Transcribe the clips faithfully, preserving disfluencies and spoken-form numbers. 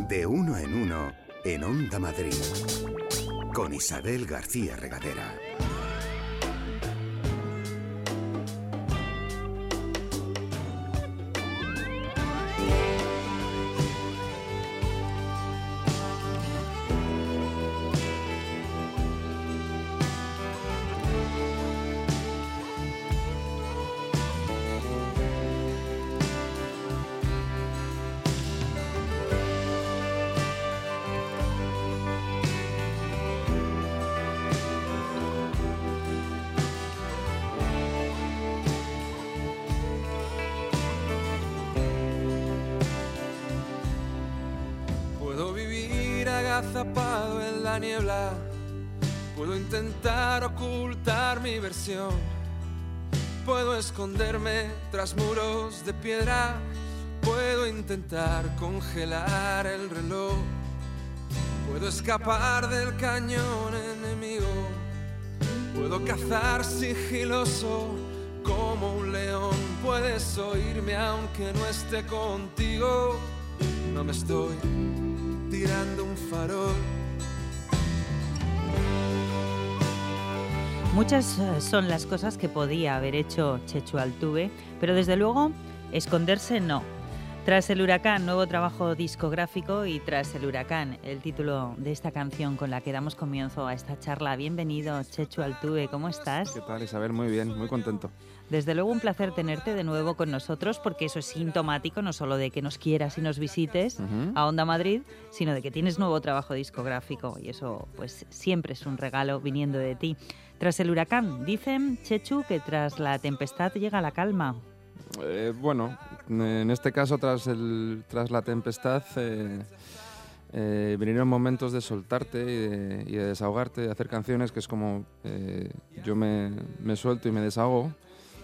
De uno en uno en Onda Madrid, con Isabel García Regadera. Agazapado en la niebla, puedo intentar ocultar mi versión, puedo esconderme tras muros de piedra, puedo intentar congelar el reloj, puedo escapar del cañón enemigo, puedo cazar sigiloso como un león, puedes oírme aunque no esté contigo, no me estoy tirando un farol. Muchas son las cosas que podía haber hecho Chechu Altuve, pero desde luego esconderse no. Tras el huracán, nuevo trabajo discográfico, y Tras el huracán, el título de esta canción con la que damos comienzo a esta charla. Bienvenido, Chechu Altuve, ¿cómo estás? ¿Qué tal, Isabel? Muy bien, muy contento. Desde luego un placer tenerte de nuevo con nosotros, porque eso es sintomático no solo de que nos quieras y nos visites uh-huh. a Onda Madrid, sino de que tienes nuevo trabajo discográfico, y eso pues siempre es un regalo viniendo de ti. Tras el huracán, dicen, Chechu, que tras la tempestad llega la calma. Eh, bueno, en este caso, tras, el, tras la tempestad, eh, eh, vinieron momentos de soltarte y de, y de desahogarte, de hacer canciones, que es como eh, yo me, me suelto y me desahogo,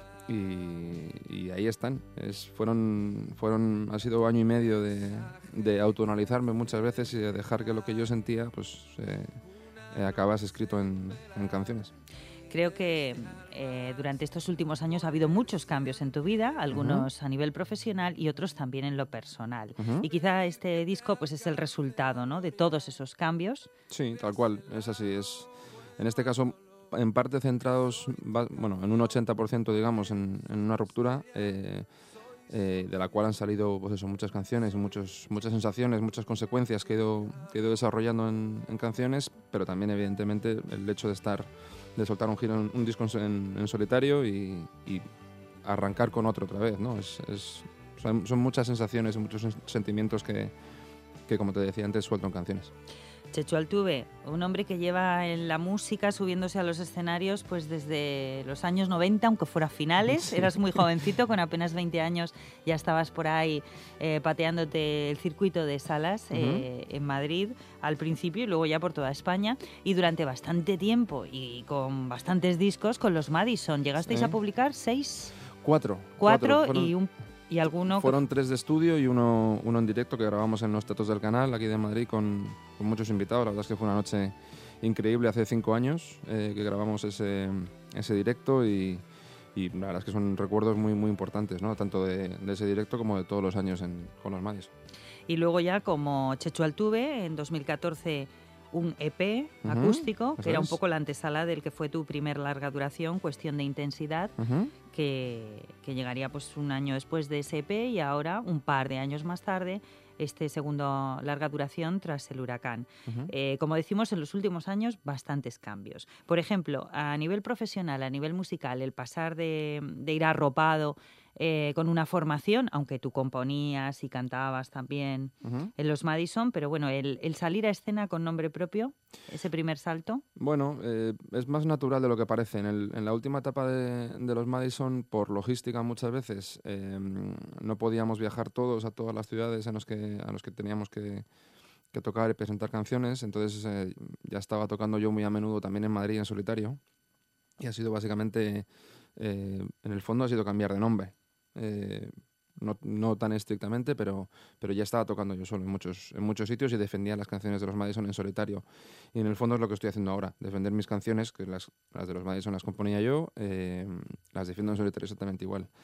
y, y ahí están. Es, fueron, fueron, ha sido año y medio de, de autoanalizarme muchas veces y de dejar que lo que yo sentía pues eh, eh, acabase escrito en, en canciones. Creo que eh, durante estos últimos años ha habido muchos cambios en tu vida, algunos uh-huh. a nivel profesional y otros también en lo personal. Uh-huh. Y quizá este disco pues es el resultado, ¿no?, de todos esos cambios. Sí, tal cual, es así. Es, en este caso, en parte centrados, bueno, en un ochenta por ciento, digamos, en, en una ruptura, eh, eh, de la cual han salido pues eso, muchas canciones, muchos, muchas sensaciones, muchas consecuencias que he ido, que he ido desarrollando en, en canciones, pero también, evidentemente, el hecho de estar... de soltar un giro, un disco en, en solitario y, y arrancar con otro otra vez, ¿no? Es, es, son, son muchas sensaciones y muchos sentimientos que, que, como te decía antes, suelto en canciones. Chechu Altuve, un hombre que lleva en la música subiéndose a los escenarios pues desde los años noventa, aunque fuera finales, sí. Eras muy jovencito, con apenas veinte años ya estabas por ahí eh, pateándote el circuito de salas eh, uh-huh. en Madrid al principio y luego ya por toda España, y durante bastante tiempo y con bastantes discos con los Madison. ¿Llegasteis sí. a publicar seis? Cuatro. Cuatro, Cuatro y un... ¿Y alguno? Fueron tres de estudio y uno, uno en directo que grabamos en los teatros del canal, aquí de Madrid, con, con muchos invitados. La verdad es que fue una noche increíble, hace cinco años eh, que grabamos ese, ese directo y, y la verdad es que son recuerdos muy, muy importantes, ¿no? Tanto de, de ese directo como de todos los años en, con los Madison. Y luego ya como Chechu Altuve, en dos mil catorce... un E P uh-huh, acústico, que era un poco la antesala del que fue tu primer larga duración, Cuestión de intensidad, uh-huh. que, que llegaría pues un año después de ese E P, y ahora, un par de años más tarde, este segundo larga duración, Tras el huracán. Uh-huh. Eh, como decimos, en los últimos años, bastantes cambios. Por ejemplo, a nivel profesional, a nivel musical, el pasar de, de ir arropado Eh, con una formación, aunque tú componías y cantabas también uh-huh. en los Madison, pero bueno, el, el salir a escena con nombre propio, ese primer salto. Bueno, eh, es más natural de lo que parece. En, el, en la última etapa de, de los Madison, por logística muchas veces, eh, no podíamos viajar todos a todas las ciudades en los que, a los que teníamos que, que tocar y presentar canciones, entonces eh, ya estaba tocando yo muy a menudo también en Madrid en solitario, y ha sido básicamente, eh, en el fondo ha sido cambiar de nombre. Eh, no, no tan estrictamente, pero, pero ya estaba tocando yo solo en muchos, en muchos sitios y defendía las canciones de los Madison en solitario. Y en el fondo es lo que estoy haciendo ahora, defender mis canciones, que las, las de los Madison las componía yo, eh, las defiendo en solitario exactamente igual.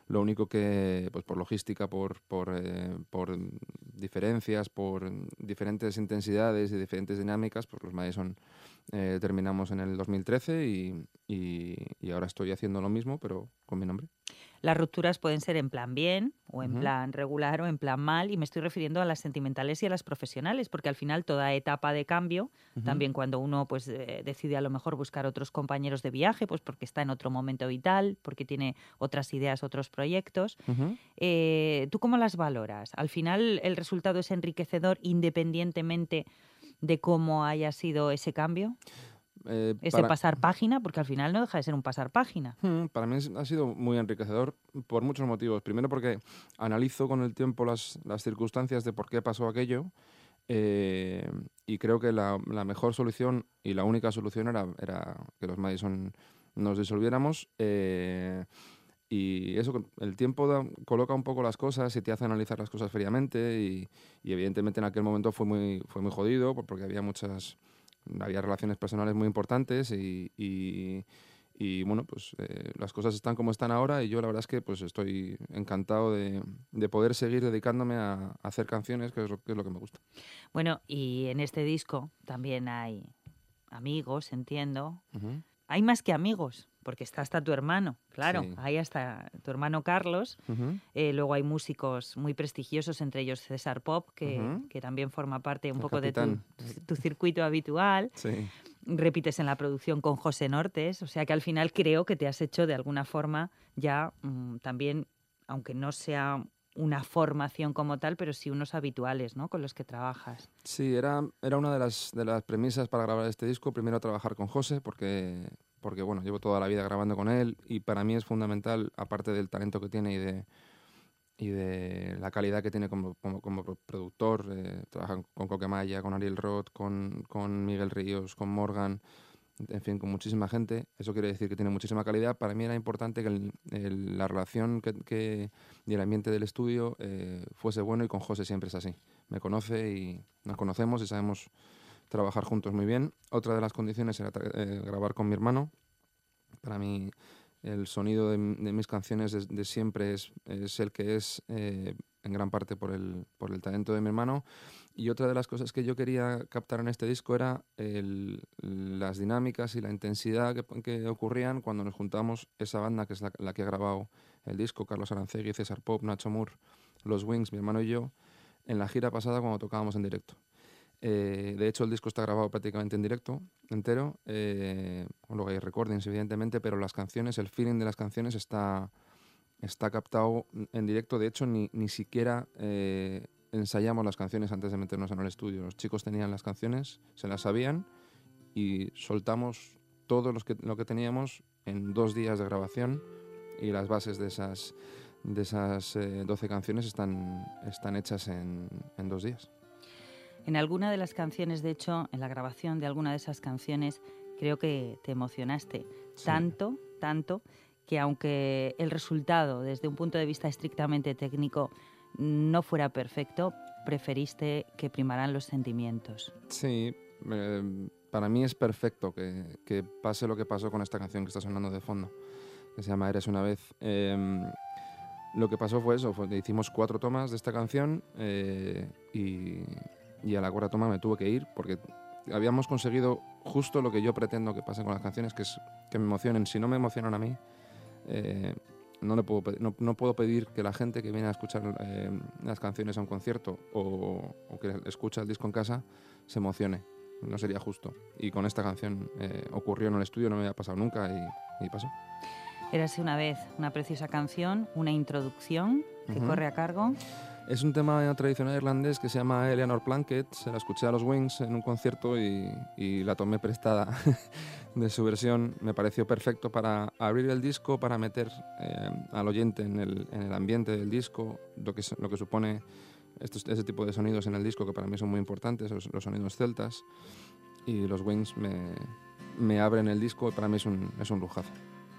Lo único que, pues por logística, por, por, eh, por diferencias, por diferentes intensidades y diferentes dinámicas, pues los Madison eh, terminamos en el dos mil trece y, y, y ahora estoy haciendo lo mismo, pero con mi nombre. Las rupturas pueden ser en plan bien, o en Ujú. plan regular, o en plan mal, y me estoy refiriendo a las sentimentales y a las profesionales, porque al final toda etapa de cambio, Ujú. también cuando uno pues eh, decide a lo mejor buscar otros compañeros de viaje, pues porque está en otro momento vital, porque tiene otras ideas, otros proyectos, Ujú. eh, ¿tú cómo las valoras? Al final el resultado es enriquecedor independientemente de cómo haya sido ese cambio, Eh, ese para, pasar página, porque al final no deja de ser un pasar página. Hmm, para mí es- ha sido muy enriquecedor por muchos motivos. Primero porque analizo con el tiempo las, las circunstancias de por qué pasó aquello eh, y creo que la, la mejor solución y la única solución era, era que los Madison nos disolviéramos. eh, y eso, con- el tiempo da- coloca un poco las cosas y te hace analizar las cosas fríamente y, y evidentemente en aquel momento fue muy, fue muy jodido por- porque había muchas, había relaciones personales muy importantes y, y- y, bueno, pues eh, las cosas están como están ahora y yo la verdad es que pues estoy encantado de, de poder seguir dedicándome a, a hacer canciones, que es, lo, que es lo que me gusta. Bueno, y en este disco también hay amigos, entiendo. Ujú. Hay más que amigos, porque está hasta tu hermano, claro. Sí. Ahí hasta tu hermano Carlos. Ujú. Eh, luego hay músicos muy prestigiosos, entre ellos César Pop, que, Ujú. que también forma parte un El poco de tu, capitán. tu circuito habitual. Sí. Repites en la producción con José Nortes, o sea que al final creo que te has hecho de alguna forma ya mm, también, aunque no sea una formación como tal, pero sí unos habituales, ¿no?, con los que trabajas. Sí, era, era una de las, de las premisas para grabar este disco. Primero trabajar con José, porque, porque bueno, llevo toda la vida grabando con él y para mí es fundamental, aparte del talento que tiene y de, y de la calidad que tiene como, como, como pro- productor. Eh, trabaja con Coquemaya, con Ariel Roth, con, con Miguel Ríos, con Morgan, en fin, con muchísima gente. Eso quiere decir que tiene muchísima calidad. Para mí era importante que el- el- la relación que, que- y el ambiente del estudio eh, fuese bueno y con José siempre es así. Me conoce y nos conocemos y sabemos trabajar juntos muy bien. Otra de las condiciones era tra- eh, grabar con mi hermano. Para mí el sonido de, m- de mis canciones de, de siempre es, es el que es eh, en gran parte por el, por el talento de mi hermano. Y otra de las cosas que yo quería captar en este disco era el- las dinámicas y la intensidad que, que ocurrían cuando nos juntamos esa banda que es la, la que ha grabado el disco, Carlos Arancegui, César Pop, Nacho Moore, Los Wings, mi hermano y yo, en la gira pasada cuando tocábamos en directo. Eh, de hecho, el disco está grabado prácticamente en directo, entero. Eh, luego hay recordings, evidentemente, pero las canciones, el feeling de las canciones está, está captado en directo. De hecho, ni, ni siquiera eh, ensayamos las canciones antes de meternos en el estudio. Los chicos tenían las canciones, se las sabían y soltamos todo los que, lo que teníamos en dos días de grabación y las bases de esas, de esas eh, doce canciones están, están hechas en, en dos días. En alguna de las canciones, de hecho, en la grabación de alguna de esas canciones, creo que te emocionaste Sí. tanto, tanto, que aunque el resultado, desde un punto de vista estrictamente técnico, no fuera perfecto, preferiste que primaran los sentimientos. Sí, eh, para mí es perfecto que, que pase lo que pasó con esta canción que está sonando de fondo, que se llama Eres una vez. Eh, lo que pasó fue eso, fue, hicimos cuatro tomas de esta canción eh, y, y a la cuarta toma me tuve que ir porque habíamos conseguido justo lo que yo pretendo que pase con las canciones, que es que me emocionen. Si no me emocionan a mí, eh, no, le puedo, pedir- no, no puedo pedir que la gente que viene a escuchar eh, las canciones a un concierto o, o que escucha el disco en casa se emocione. No sería justo. Y con esta canción eh, ocurrió en el estudio, no me había pasado nunca y, y pasó. Érase una vez, una preciosa canción, una introducción que Ujú. corre a cargo. Es un tema tradicional irlandés que se llama Eleanor Plunkett. Se la escuché a los Wings en un concierto y, y la tomé prestada de su versión. Me pareció perfecto para abrir el disco, para meter eh, al oyente en el, en el ambiente del disco, lo que, lo que supone estos, ese tipo de sonidos en el disco que para mí son muy importantes, los, los sonidos celtas. Y los Wings me, me abren el disco, para mí es un, es un lujazo.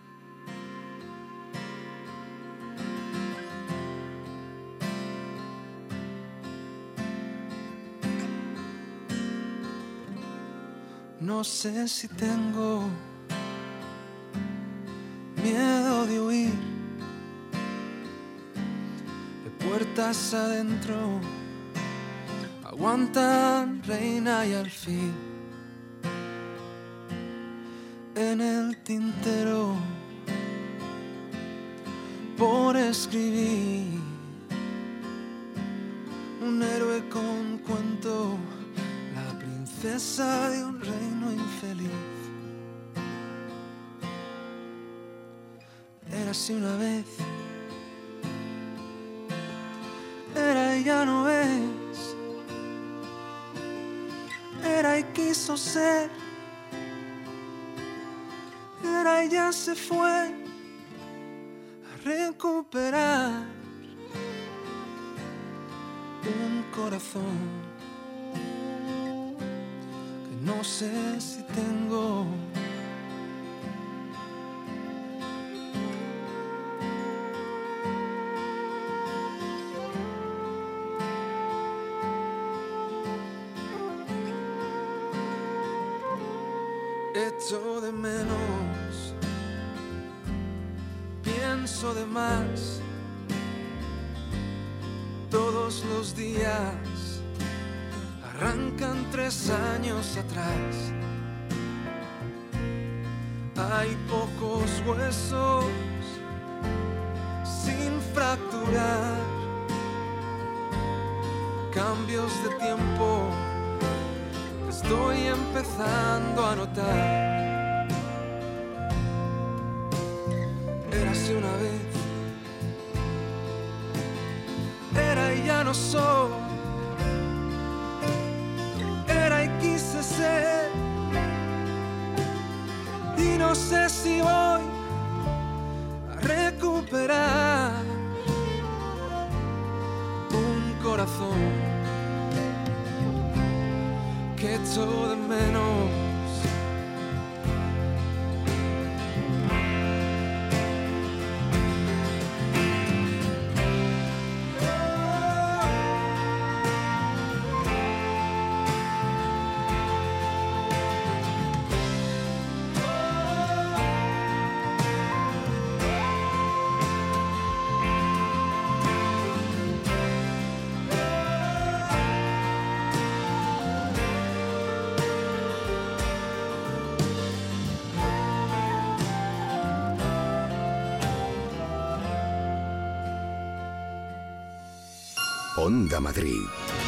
No sé si tengo miedo de huir puertas adentro aguantan, reina, y al fin en el tintero por escribir un héroe con cuento, la princesa de un reino infeliz. Era así una vez, era y ya no es, era y quiso ser, era y ya se fue a recuperar un corazón que no sé si tengo. Echo de menos, pienso de más, todos los días arrancan tres años atrás. Hay pocos huesos sin fracturar, cambios de tiempo estoy empezando a notar. Era así una vez, era y ya no soy, era y quise ser, y no sé si voy a recuperar un corazón que echo de menos. Onda Madrid.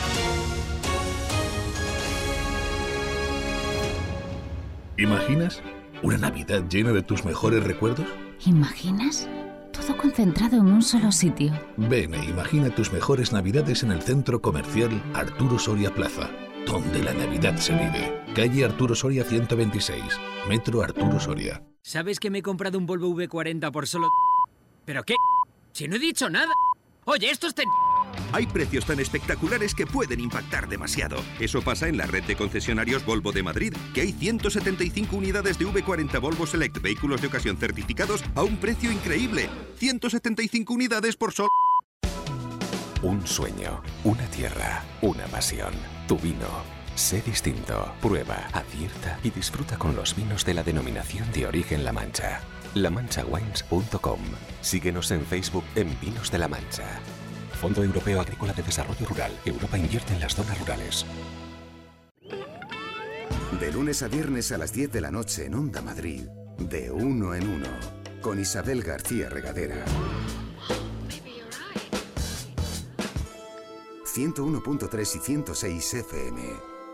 ¿Imaginas una Navidad llena de tus mejores recuerdos? ¿Imaginas? Todo concentrado en un solo sitio. Ven e imagina tus mejores Navidades en el Centro Comercial Arturo Soria Plaza, donde la Navidad se vive. Calle Arturo Soria ciento veintiséis, Metro Arturo Soria. ¿Sabes que me he comprado un Volvo V cuarenta por solo... ¿Pero qué? Si no he dicho nada. Oye, esto es... Ten... Hay precios tan espectaculares que pueden impactar demasiado. Eso pasa en la red de concesionarios Volvo de Madrid, que hay ciento setenta y cinco unidades de V cuarenta Volvo Select vehículos de ocasión certificados a un precio increíble. ciento setenta y cinco unidades por solo... Un sueño, una tierra, una pasión. Tu vino. Sé distinto. Prueba, acierta y disfruta con los vinos de la denominación de origen La Mancha. la mancha wines punto com. Síguenos en Facebook en Vinos de La Mancha. Fondo Europeo Agrícola de Desarrollo Rural. Europa invierte en las zonas rurales. De lunes a viernes a las diez de la noche en Onda Madrid, de uno en uno, con Isabel García Regadera. ciento uno punto tres y ciento seis F M.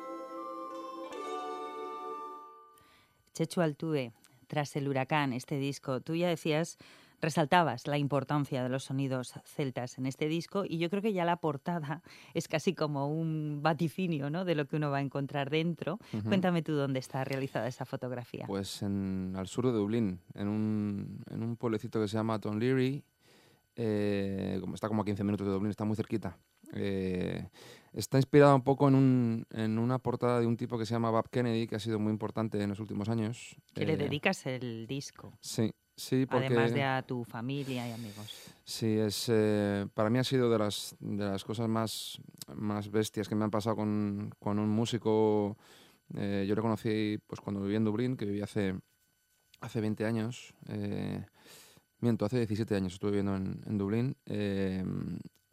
Chechu Altuve, Tras el huracán, este disco, tú ya decías... Resaltabas la importancia de los sonidos celtas en este disco y yo creo que ya la portada es casi como un vaticinio, ¿no?, de lo que uno va a encontrar dentro. Uh-huh. Cuéntame tú dónde está realizada esa fotografía. Pues en, al sur de Dublín, en un, en un pueblecito que se llama Tonleary. Eh, como está como a quince minutos de Dublín, está muy cerquita. Eh, está inspirada un poco en, un, en una portada de un tipo que se llama Bob Kennedy, que ha sido muy importante en los últimos años. Que eh, le dedicas el disco. Sí. Sí, porque, además de a tu familia y amigos. Sí, es eh, para mí ha sido de las, de las cosas más, más bestias que me han pasado con, con un músico. Eh, yo lo conocí pues, cuando viví en Dublín, que viví hace, hace veinte años. Eh, miento, hace diecisiete años estuve viviendo en, en Dublín. Eh,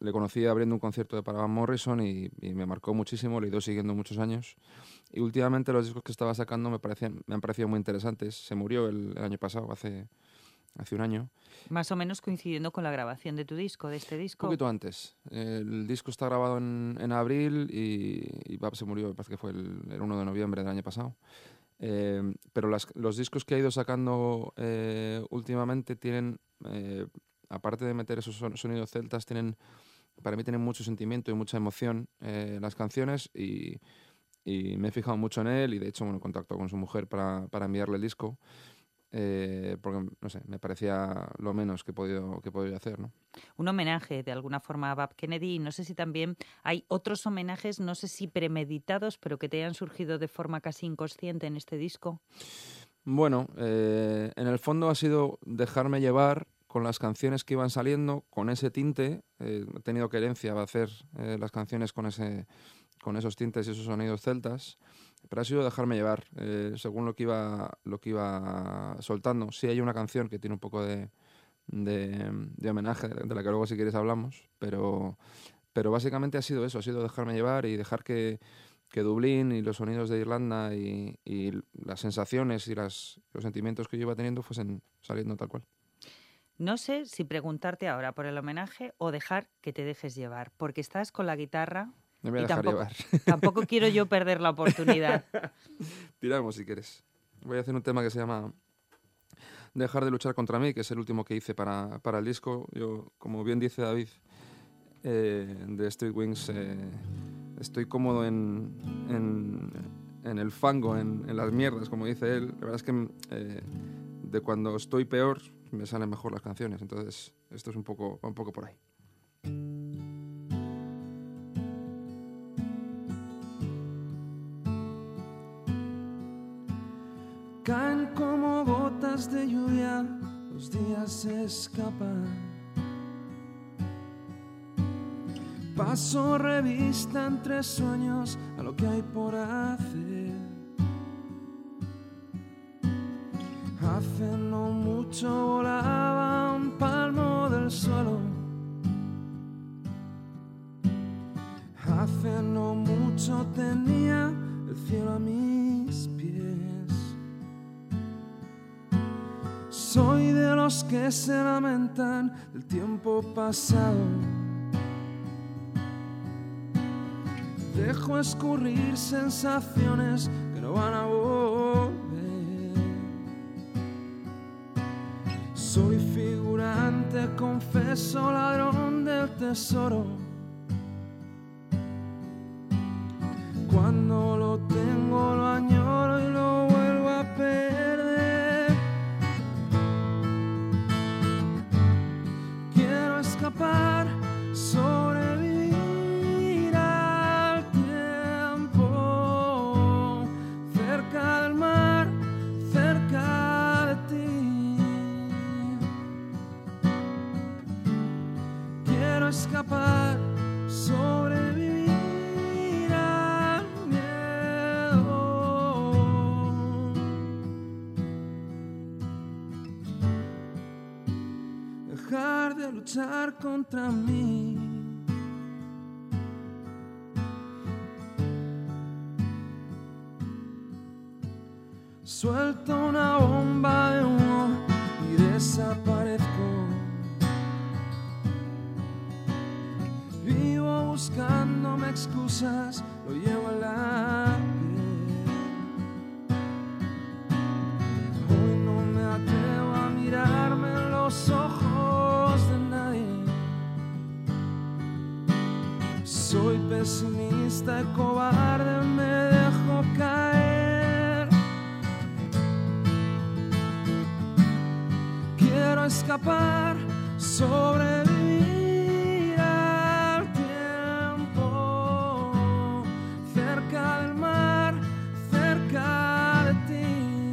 le conocí abriendo un concierto de para Van Morrison y, y me marcó muchísimo, le he ido siguiendo muchos años. Y últimamente los discos que estaba sacando me, parecían, me han parecido muy interesantes. Se murió el, el año pasado, hace, hace un año. Más o menos coincidiendo con la grabación de tu disco, de este disco. Un poquito antes. El disco está grabado en, en abril y, y se murió, me parece que fue el, el uno de noviembre del año pasado. Eh, pero las, los discos que ha ido sacando eh, últimamente tienen, eh, aparte de meter esos sonidos celtas, tienen, para mí tienen mucho sentimiento y mucha emoción eh, las canciones y, y me he fijado mucho en él y de hecho bueno, contacto con su mujer para, para enviarle el disco eh, porque, no sé, me parecía lo menos que he podido, que he podido hacer, ¿no? Un homenaje de alguna forma a Bob Kennedy y no sé si también hay otros homenajes, no sé si premeditados, pero que te hayan surgido de forma casi inconsciente en este disco. Bueno, eh, en el fondo ha sido dejarme llevar con las canciones que iban saliendo, con ese tinte. Eh, he tenido querencia de hacer eh, las canciones con, ese, con esos tintes y esos sonidos celtas, pero ha sido dejarme llevar eh, según lo que iba lo que iba soltando. Sí hay una canción que tiene un poco de, de, de homenaje, de la que luego si quieres hablamos, pero, pero básicamente ha sido eso, ha sido dejarme llevar y dejar que, que Dublín y los sonidos de Irlanda y, y las sensaciones y las, los sentimientos que yo iba teniendo fuesen saliendo tal cual. No sé si preguntarte ahora por el homenaje o dejar que te dejes llevar, porque estás con la guitarra me voy a y dejar tampoco, llevar. tampoco quiero yo perder la oportunidad. Tiramos si quieres. Voy a hacer un tema que se llama Dejar de luchar contra mí, que es el último que hice para, para el disco. Yo, como bien dice David, eh, de Street Wings, eh, estoy cómodo en, en, en el fango, en, en las mierdas, como dice él. La verdad es que eh, de cuando estoy peor me salen mejor las canciones, entonces esto es un poco, un poco por ahí. Caen como gotas de lluvia, los días se escapan. Paso revista entre sueños a lo que hay por hacer. Hace no mucho volaba un palmo del suelo. Hace no mucho tenía el cielo a mis pies. Soy de los que se lamentan del tiempo pasado. Dejo escurrir sensaciones que no van a volver. Soy figurante, confeso, ladrón del tesoro. Cuando lo tengo lo añoro y lo vuelvo a perder. Quiero escapar, sobrevivir al tiempo, cerca del mar, cerca de ti. Quiero escapar, sobrevivir al miedo. Dejar de luchar contra mí. Suelto una bomba de humo y desaparezco. Vivo buscándome excusas, lo llevo en la piel. Hoy no me atrevo a mirarme en los ojos de nadie. Soy pesimista y cobarde, me dejo caer. Quiero escapar, sobrevivir al tiempo, cerca del mar, cerca de ti.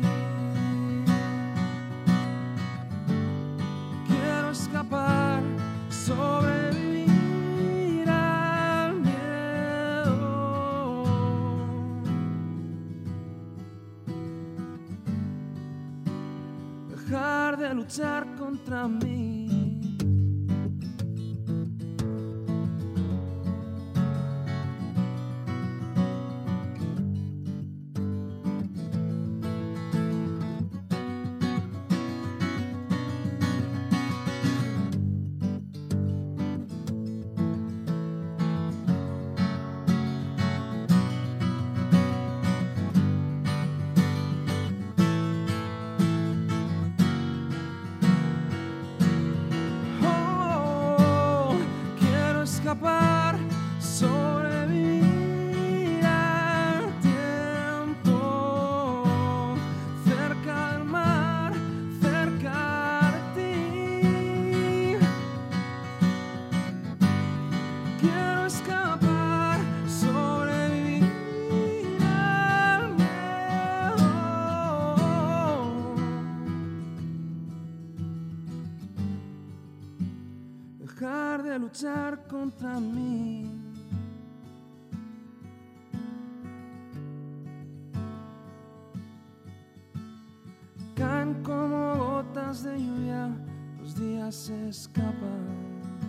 Quiero escapar, sobrevivir al miedo. Dejar de luchar contra mí. escapar, sobrevivir al tiempo, cerca del mar, cerca de ti. Quiero escapar, sobrevivir al miedo, dejar de luchar contra mí. Caen como gotas de lluvia, los días se escapan.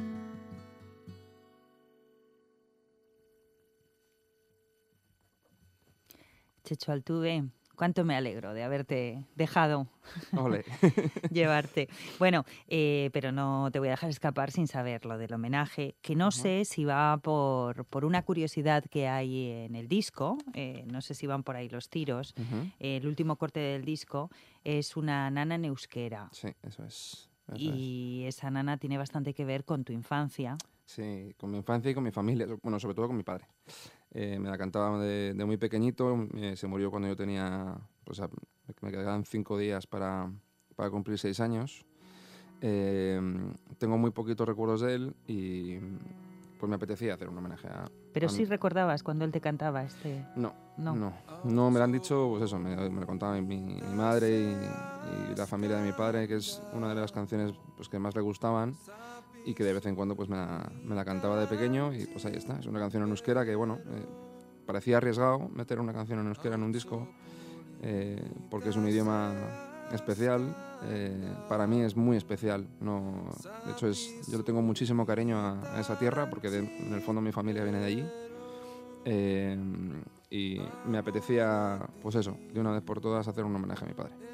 Chechu Altuve, cuánto me alegro de haberte dejado Ole. llevarte. Bueno, eh, pero no te voy a dejar escapar sin saber lo del homenaje, que no uh-huh. sé si va por, por una curiosidad que hay en el disco, eh, no sé si van por ahí los tiros. Uh-huh. Eh, el último corte del disco es una nana en euskera. Sí, eso es. Eso y es. esa nana tiene bastante que ver con tu infancia. Sí, con mi infancia y con mi familia, bueno, sobre todo con mi padre. Eh, me la cantaba de, de muy pequeñito, eh, se murió cuando yo tenía, pues a, me quedaban cinco días para, para cumplir seis años. Eh, tengo muy poquitos recuerdos de él y pues me apetecía hacer un homenaje a... ¿Pero a sí mi... recordabas cuando él te cantaba este...? No, no, no, no me lo han dicho, pues eso, me, me lo contaba mi, mi madre y, y la familia de mi padre, que es una de las canciones pues, que más le gustaban. Y que de vez en cuando pues me la, me la cantaba de pequeño y pues ahí está. Es una canción en euskera que, bueno, eh, parecía arriesgado meter una canción en euskera en un disco eh, porque es un idioma especial. Eh, para mí es muy especial. No, de hecho, es, yo le tengo muchísimo cariño a, a esa tierra porque de, en el fondo mi familia viene de allí. Eh, y me apetecía, pues eso, de una vez por todas hacer un homenaje a mi padre.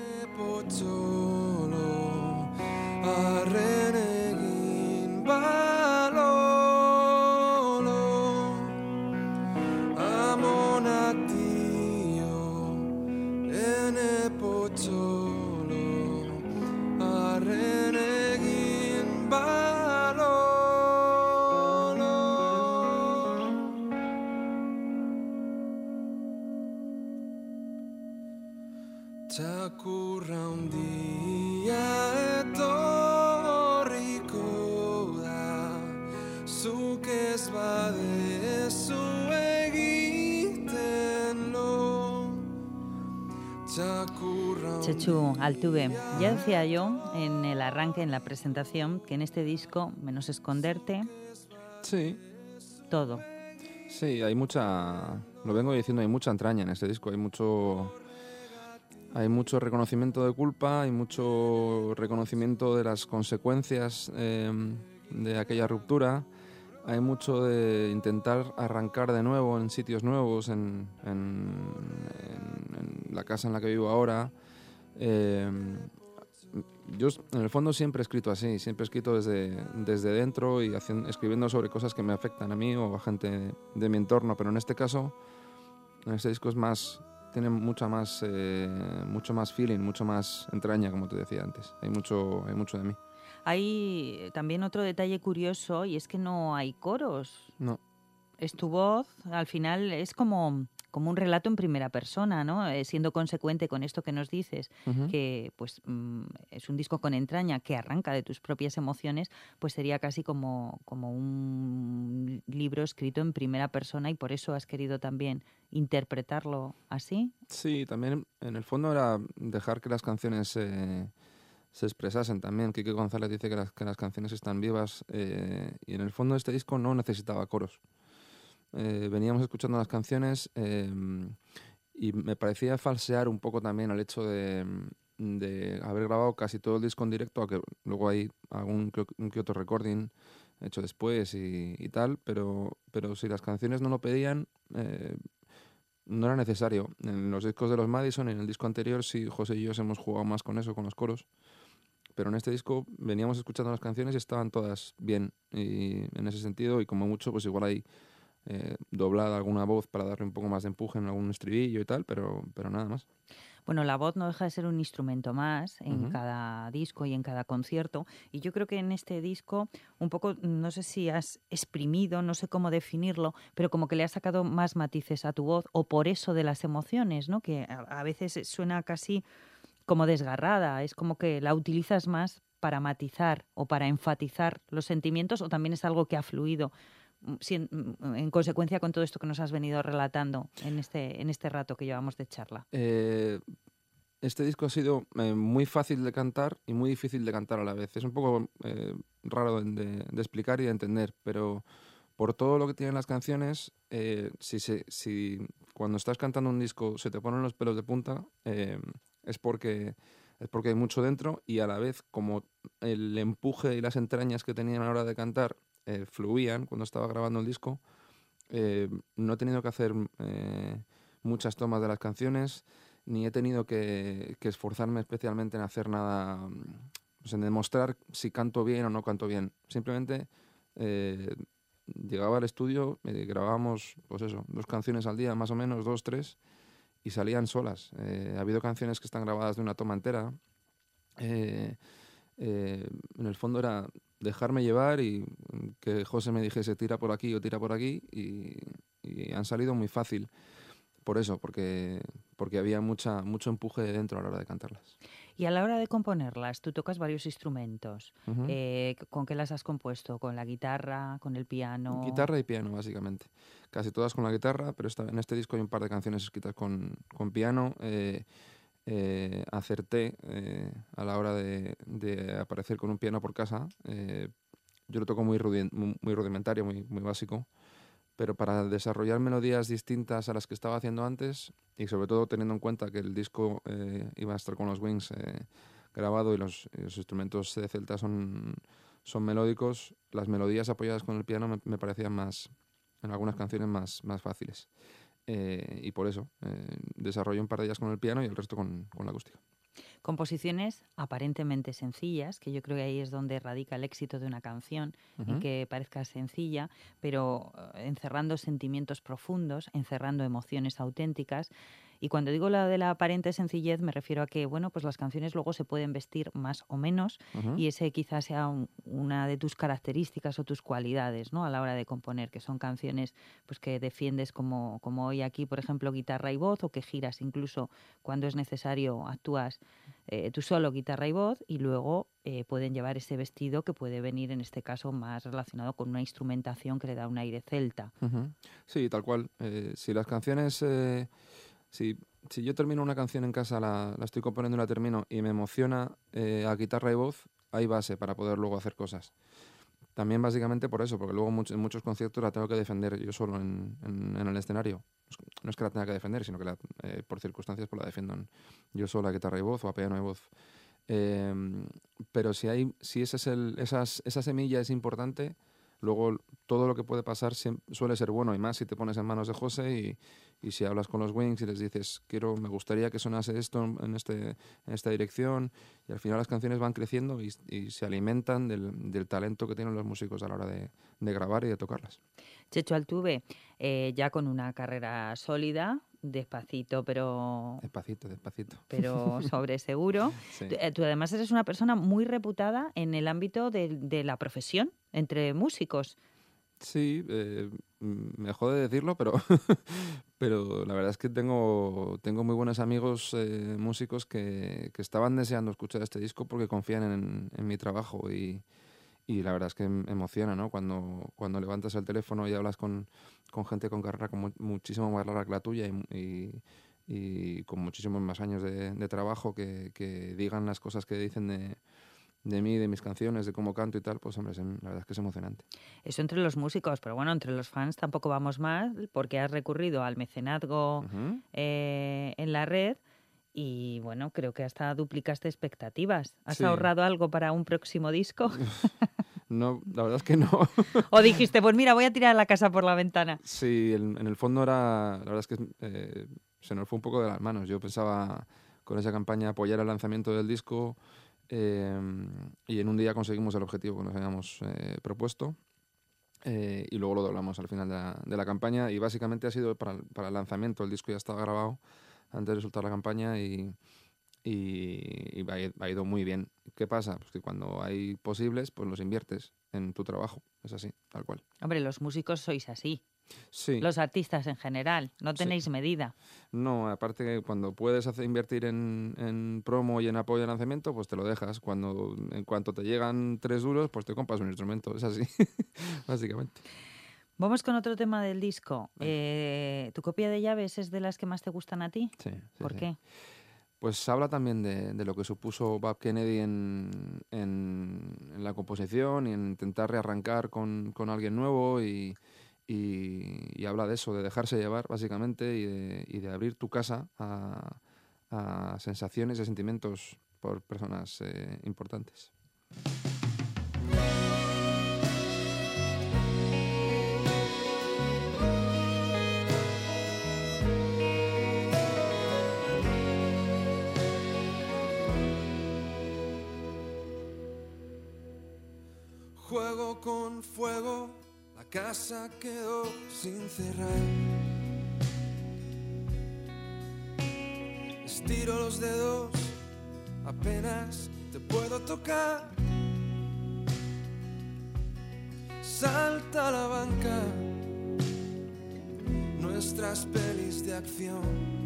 Balolo, amonak dio, ene potzolo, arren egin balolo. Txakurra hundia etorriko da, zuk ez badezu egitenlo. Txakurra. Chechu Altuve, ya decía yo en el arranque, en la presentación, que en este disco, menos esconderte, sí, todo. Sí, hay mucha, lo vengo diciendo, hay mucha entraña en este disco, hay mucho... Hay mucho reconocimiento de culpa, hay mucho reconocimiento de las consecuencias eh, de aquella ruptura, hay mucho de intentar arrancar de nuevo en sitios nuevos, en, en, en, en la casa en la que vivo ahora. Eh, yo en el fondo siempre he escrito así, siempre he escrito desde, desde dentro y haciendo, escribiendo sobre cosas que me afectan a mí o a gente de, de mi entorno, pero en este caso, en este disco es más... Tiene mucha más, eh, mucho más feeling, mucho más entraña, como te decía antes. Hay mucho, hay mucho de mí. Hay también otro detalle curioso y es que no hay coros. No. Es tu voz, al final es como, como un relato en primera persona, ¿no? Eh, siendo consecuente con esto que nos dices, uh-huh. que pues mm, es un disco con entraña que arranca de tus propias emociones, pues sería casi como, como un libro escrito en primera persona y por eso has querido también interpretarlo así. Sí, también en el fondo era dejar que las canciones eh, se expresasen también. Quique González dice que las, que las canciones están vivas eh, y en el fondo este disco no necesitaba coros. Eh, veníamos escuchando las canciones eh, y me parecía falsear un poco también el hecho de, de haber grabado casi todo el disco en directo, aunque luego hay algún que, que otro recording hecho después y, y tal, pero, pero si las canciones no lo pedían, eh, no era necesario. En los discos de los Madison, en el disco anterior, sí, José y yo hemos jugado más con eso, con los coros, pero en este disco veníamos escuchando las canciones y estaban todas bien, y en ese sentido, y como mucho, pues igual hay Eh, doblada alguna voz para darle un poco más de empuje en algún estribillo y tal, pero, pero nada más. Bueno, la voz no deja de ser un instrumento más en Ujú. cada disco y en cada concierto. Y yo creo que en este disco, un poco, no sé si has exprimido, no sé cómo definirlo, pero como que le has sacado más matices a tu voz, o por eso de las emociones, ¿no? Que a, a veces suena casi como desgarrada, es como que la utilizas más para matizar o para enfatizar los sentimientos, o también es algo que ha fluido mm, sien- mm, en consecuencia con todo esto que nos has venido relatando en este, en este rato que llevamos de charla. Eh, este disco ha sido eh, muy fácil de cantar y muy difícil de cantar a la vez. Es un poco eh, raro de, de- de explicar y de entender, pero por todo lo que tienen las canciones, eh, si, se- si cuando estás cantando un disco se te ponen los pelos de punta, eh, es porque, es porque hay mucho dentro, y a la vez, como el empuje y las entrañas que tenían a la hora de cantar eh, fluían cuando estaba grabando el disco, eh, no he tenido que hacer eh, muchas tomas de las canciones, ni he tenido que, que esforzarme especialmente en hacer nada, mm, pues en demostrar si canto bien o no canto bien. Simplemente eh, llegaba al estudio, eh, grabábamos, pues eso, dos canciones al día, más o menos, dos, tres, y salían solas. Eh, ha habido canciones que están grabadas de una toma entera. Eh, eh, en el fondo era dejarme llevar y mm, que José me dijese tira por aquí o tira por aquí, y, y han salido muy fácil por eso, porque, porque había mucha, mucho empuje dentro a la hora de cantarlas. Y a la hora de componerlas, tú tocas varios instrumentos. Ujú. Eh, ¿con qué las has compuesto? ¿Con la guitarra? ¿Con el piano? Guitarra y piano, básicamente. Casi todas con la guitarra, pero esta- en este disco hay un par de canciones escritas con, con piano. Eh, eh, acerté eh, a la hora de, de aparecer con un piano por casa. Eh, yo lo toco muy, rudien- muy muy rudimentario, muy, muy básico, pero para desarrollar melodías distintas a las que estaba haciendo antes, y sobre todo teniendo en cuenta que el disco eh, iba a estar con los Wings eh, grabado, y los, y los instrumentos de celta son, son melódicos, las melodías apoyadas con el piano me, me parecían más, en algunas canciones más, más fáciles. Eh, y por eso eh, desarrollo un par de ellas con el piano y el resto con, con la acústica. Composiciones aparentemente sencillas, que yo creo que ahí es donde radica el éxito de una canción, en Ujú. que parezca sencilla, pero eh, encerrando sentimientos profundos, encerrando emociones auténticas. Y cuando digo la de la aparente sencillez, me refiero a que, bueno, pues las canciones luego se pueden vestir más o menos, Ujú. y ese quizás sea un- una de tus características o tus cualidades, ¿no? A la hora de componer, que son canciones pues que defiendes como, como hoy aquí, por ejemplo, guitarra y voz, o que giras incluso cuando es necesario, actúas eh, tú solo, guitarra y voz, y luego eh, pueden llevar ese vestido que puede venir, en este caso, más relacionado con una instrumentación que le da un aire celta. Ujú. Sí, tal cual. Eh, si las canciones, eh, si, si yo termino una canción en casa, la, la estoy componiendo y la termino y me emociona eh, a guitarra y voz, hay base para poder luego hacer cosas. También básicamente por eso, porque luego much- en muchos conciertos la tengo que defender yo solo en, en- en el escenario. No es- No es que la tenga que defender, sino que la, eh, por circunstancias pues la defiendo en- yo solo a guitarra y voz o a piano y voz. Eh, pero si hay, si ese es el, esas, esa semilla es importante, luego todo lo que puede pasar siem- suele ser bueno, y más si te pones en manos de José y, y si hablas con los Wings y les dices, quiero, me gustaría que sonase esto en, este, en esta dirección, y al final las canciones van creciendo y, y se alimentan del, del talento que tienen los músicos a la hora de, de grabar y de tocarlas. Checho Altuve, eh, ya con una carrera sólida, despacito, pero, Despacito, despacito. pero sobre seguro. Sí. Tú, eh, tú además eres una persona muy reputada en el ámbito de, de la profesión, entre músicos. Sí, eh, mm, me jode decirlo, pero, pero la verdad es que tengo, tengo muy buenos amigos eh, músicos que, que estaban deseando escuchar este disco porque confían en, en mi trabajo, y, y la verdad es que em- emociona, ¿no? Cuando, cuando levantas el teléfono y hablas con, con gente con carrera con mu- muchísimo más larga que la tuya, y, y- y con muchísimos más años de, de trabajo, que, que digan las cosas que dicen de, de mí, de mis canciones, de cómo canto y tal, pues hombre, es em- la verdad es que es emocionante. Eso entre los músicos, pero bueno, entre los fans tampoco vamos mal, porque has recurrido al mecenazgo Ujú. eh, en la red. Y bueno, creo que hasta duplicaste expectativas. ¿Has Sí. ahorrado algo para un próximo disco? No, la verdad es que no. ¿O dijiste, pues mira, voy a tirar la casa por la ventana? Sí, en, en el fondo era, la verdad es que eh, se nos fue un poco de las manos. Yo pensaba con esa campaña apoyar el lanzamiento del disco, eh, y en un día conseguimos el objetivo que nos habíamos eh, propuesto, eh, y luego lo doblamos al final de la, de la campaña, y básicamente ha sido para, el- para el lanzamiento. El disco ya estaba grabado, antes de soltar la campaña y, y, y ha ido muy bien. ¿Qué pasa? Pues que cuando hay posibles, pues los inviertes en tu trabajo. Es así, tal cual. Hombre, los músicos sois así. Sí. Los artistas en general, no tenéis sí. medida. No, aparte que cuando puedes hacer, invertir en, en promo y en apoyo al lanzamiento, pues te lo dejas. Cuando en cuanto te llegan tres duros, pues te compras un instrumento. Es así, básicamente. Vamos con otro tema del disco. Eh, ¿Tu copia de llaves es de las que más te gustan a ti? Sí. sí ¿Por sí. qué? Pues habla también de, de lo que supuso Bob Kennedy en, en, en la composición y en intentar rearrancar con, con alguien nuevo y... Y, y habla de eso, de dejarse llevar, básicamente, y de, y de abrir tu casa a, a sensaciones y sentimientos por personas eh, importantes. Juego con fuego, la casa quedó sin cerrar. Estiro los dedos, apenas te puedo tocar. Salta a la banca, nuestras pelis de acción.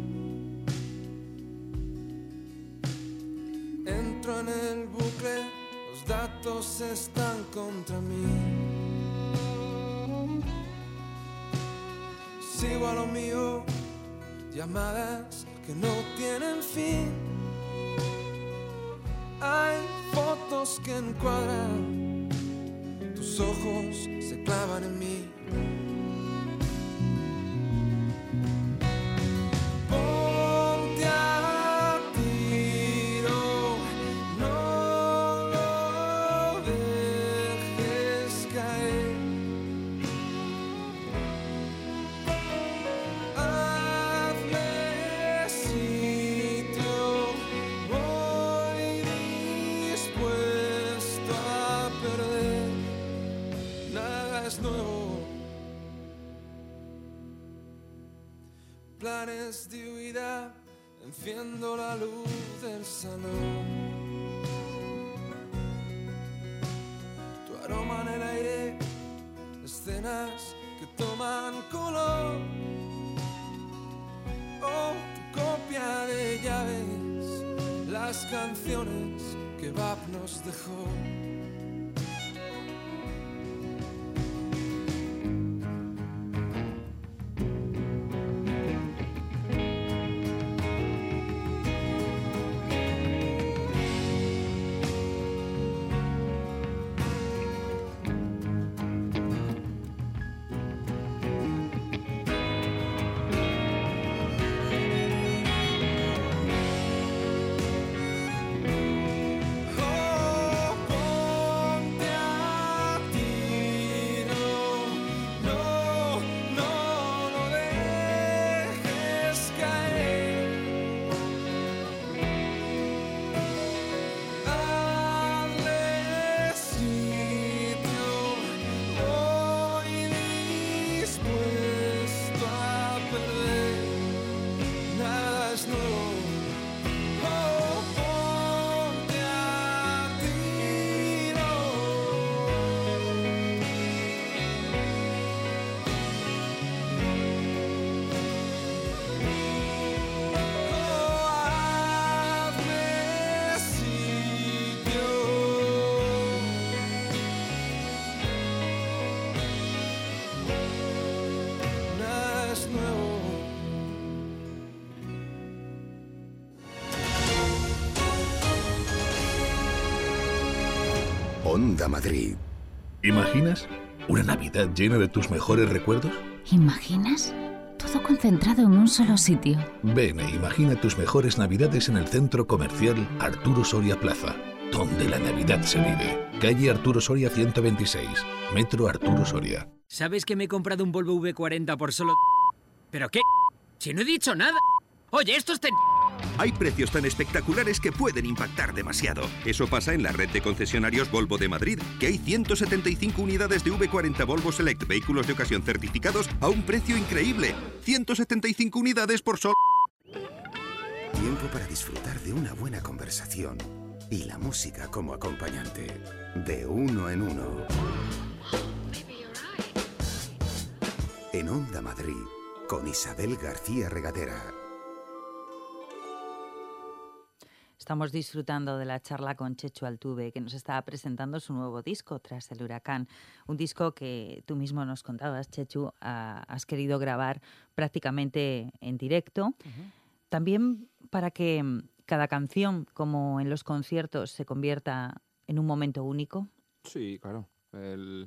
Entro en el bucle, los datos están contra mí. Sigo a lo mío, llamadas que no tienen fin. Hay fotos que encuadran, tus ojos se clavan en mí. Ponte a tiro, no lo dejes caer. Planes de huida, enciendo la luz del salón. Tu aroma en el aire, escenas que toman color. Oh, tu copia de llaves, las canciones que Bab nos dejó. Onda Madrid. ¿Imaginas una Navidad llena de tus mejores recuerdos? ¿Imaginas? Todo concentrado en un solo sitio. Ven e imagina tus mejores Navidades en el Centro Comercial Arturo Soria Plaza, donde la Navidad se vive. Calle Arturo Soria ciento veintiséis, Metro Arturo Soria. ¿Sabes que me he comprado un Volvo V cuarenta por solo... ¿Pero qué? Si no he dicho nada. Oye, esto es ten... Hay precios tan espectaculares que pueden impactar demasiado. Eso pasa en la red de concesionarios Volvo de Madrid, que hay ciento setenta y cinco unidades de V cuarenta Volvo Select vehículos de ocasión certificados a un precio increíble. ciento setenta y cinco unidades por solo... tiempo para disfrutar de una buena conversación y la música como acompañante. De uno en uno. En Onda Madrid, con Isabel García Regadera. Estamos disfrutando de la charla con Chechu Altuve, que nos está presentando su nuevo disco, Tras el huracán. Un disco que tú mismo nos contabas, Chechu, has querido grabar prácticamente en directo. Uh-huh. También para que cada canción, como en los conciertos, se convierta en un momento único. Sí, claro. El,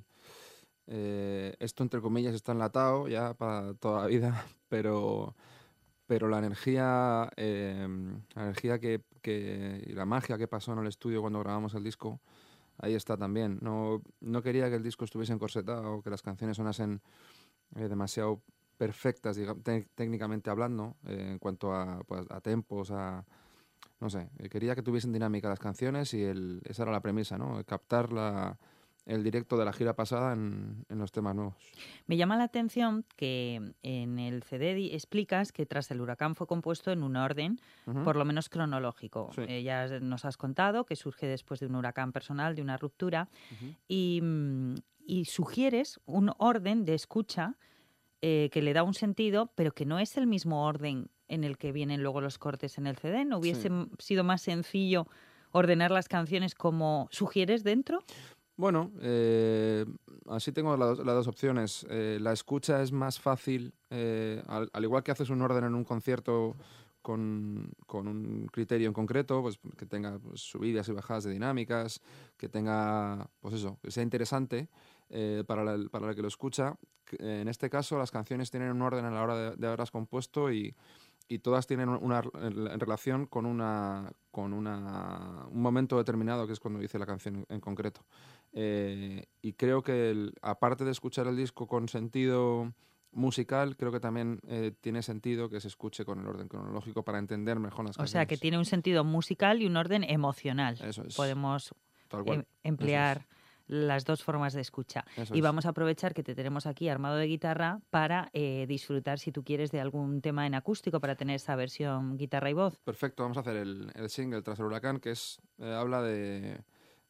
eh, esto, entre comillas, está enlatado ya para toda la vida, pero... pero la energía, eh, la energía que, que, y la magia que pasó en el estudio cuando grabamos el disco, ahí está también. No, no quería que el disco estuviese encorsetado, que las canciones sonasen eh, demasiado perfectas, digamos, técnicamente hablando, eh, en cuanto a, pues, a tempos, a... no sé, quería que tuviesen dinámica las canciones y el, esa era la premisa, ¿no? Captar la... el directo de la gira pasada en, en los temas nuevos. Me llama la atención que en el C D explicas que Tras el huracán fue compuesto en un orden, uh-huh. por lo menos cronológico. Sí. Eh, ya nos has contado que surge después de un huracán personal, de una ruptura, uh-huh. y, y sugieres un orden de escucha eh, que le da un sentido, pero que no es el mismo orden en el que vienen luego los cortes en el C D. ¿No hubiese sí. sido más sencillo ordenar las canciones como sugieres dentro? Bueno, eh, así tengo las, las dos opciones. Eh, la escucha es más fácil, eh, al, al igual que haces un orden en un concierto con, con un criterio en concreto, pues que tenga pues, subidas y bajadas de dinámicas, que tenga, pues eso, que sea interesante eh, para, la, para el que lo escucha. En este caso, las canciones tienen un orden a la hora de, de haberlas compuesto y y todas tienen una en relación con una con una un momento determinado, que es cuando hice la canción en concreto. Eh, y creo que el, aparte de escuchar el disco con sentido musical, creo que también eh, tiene sentido que se escuche con el orden cronológico para entender mejor las canciones. O sea, que tiene un sentido musical y un orden emocional. Eso es. Podemos em, emplear las dos formas de escucha. Eso y es. Vamos a aprovechar que te tenemos aquí armado de guitarra para eh, disfrutar, si tú quieres, de algún tema en acústico para tener esa versión guitarra y voz. Perfecto, vamos a hacer el, el single Tras el huracán, que es eh, habla de,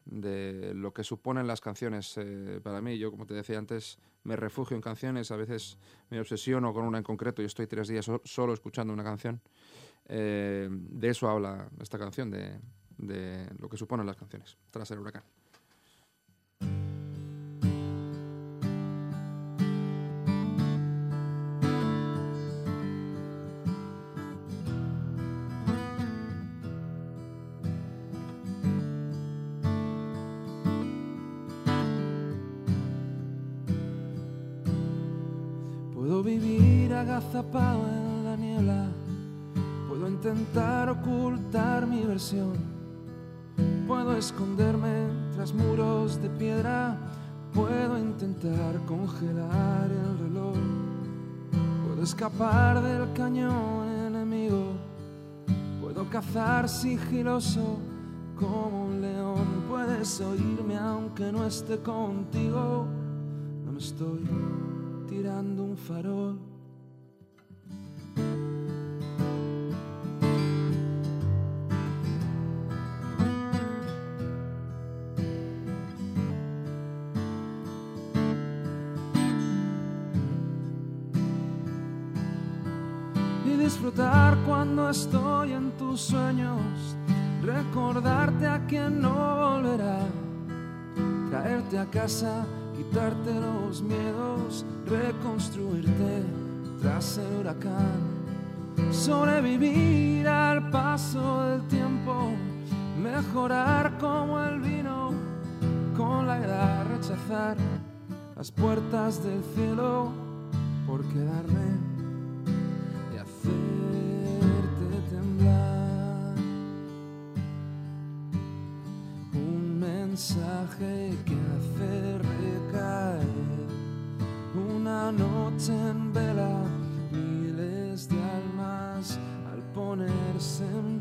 de lo que suponen las canciones. Eh, para mí, yo como te decía antes, me refugio en canciones, a veces me obsesiono con una en concreto y estoy tres días so- solo escuchando una canción. Eh, de eso habla esta canción, de, de lo que suponen las canciones, Tras el huracán. Puedo vivir agazapado en la niebla, puedo intentar ocultar mi versión, puedo esconderme tras muros de piedra, puedo intentar congelar el reloj, puedo escapar del cañón enemigo, puedo cazar sigiloso como un león, puedes oírme aunque no esté contigo, no me estoy tirando un farol. Y disfrutar cuando estoy en tus sueños, recordarte a quien no volverá, traerte a casa, quitarte los miedos, reconstruirte tras el huracán, sobrevivir al paso del tiempo, mejorar como el vino con la edad, rechazar las puertas del cielo por quedarme y hacerte temblar. Un mensaje que hace recaer una noche en vela, miles de almas al ponerse en